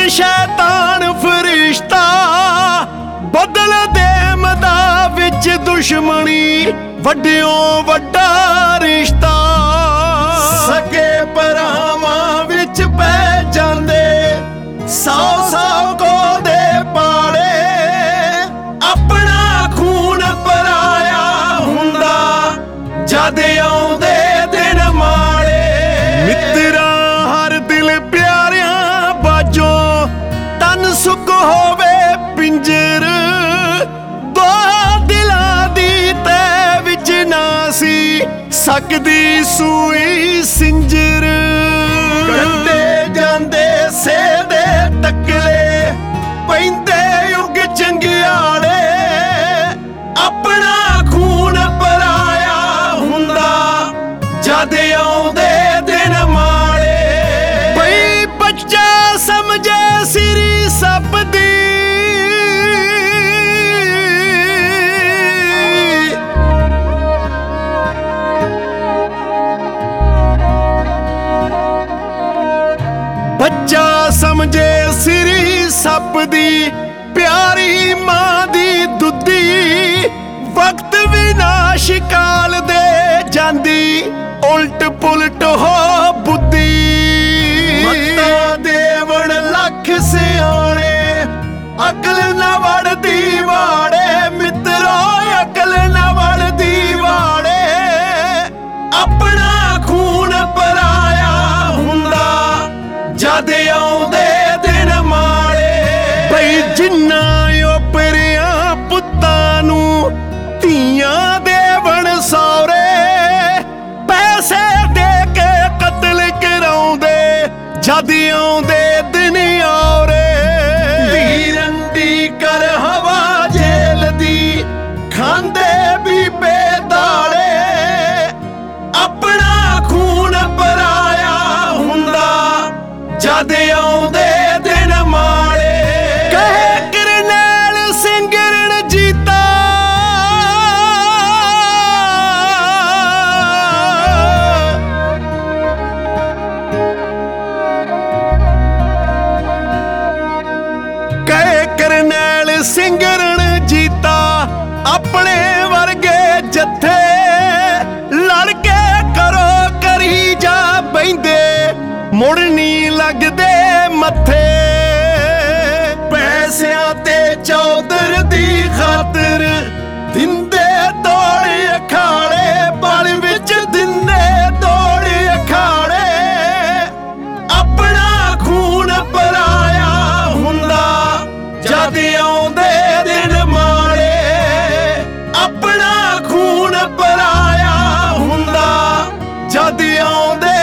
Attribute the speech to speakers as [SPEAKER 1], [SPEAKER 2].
[SPEAKER 1] शैतान फरिश्ता बदल दे मदा विच दुश्मनी वड्डियों वड्डा रिश्ता सके भरावां विच पै जांदे सौ सौ को दे पाले अपना खून पराया हुंदा जद आउंदे दिन माड़े मित्रा हर दिल प्यारियां बाजो तन सुख होवे पिंजर दो दिलां दी तै विच ना सी सकदी सूई सिंजर कंडे जांदे सेदे तकले पैंदे युग चंगियाड़े अपना खून पराया हुंदा जद आउंदे दिन माड़े बई बच्चा समझे सिरी सप दी बच्चा समझे सिरी सप दी प्यारी मां दी दुद्धी वक्त विनाश काल दे जांदी उल्ट पुलट हो बुद्धि मत्ता देवण लख सियाणे अकल न वड़दी वाड़े मित्रो अकल न वड़दी वाड़े अपना खून पराया हुंदा जद आउंदे दिन माड़े बई जिन्ना ओपरिया पुत्तां नूं धीआं देवण सौरे पैसे दे के कतल कराउंदे जद आउंदे दिन औरे धी रंडी कर हवा जेल दी खांदे भी बेदाड़े अपना खून पराया हुंदा जद आउंदे दिन माड़े कहे करनैल सिंह रणजीता कहे करनैल सिंह रणजीता अपने वर्गे जत्थे लड़ के करो करी जा बैंदे मुड़ नी लगदे मत्थे पैसियां ते चौधर दी खातर दिंदे दौड़ अखाड़े बल विच दिंदे दौड़ अखाड़े अपना खून पराया हुंदा जद आउंदे दिन माड़े अपना खून पराया हुंदा जद आउंदे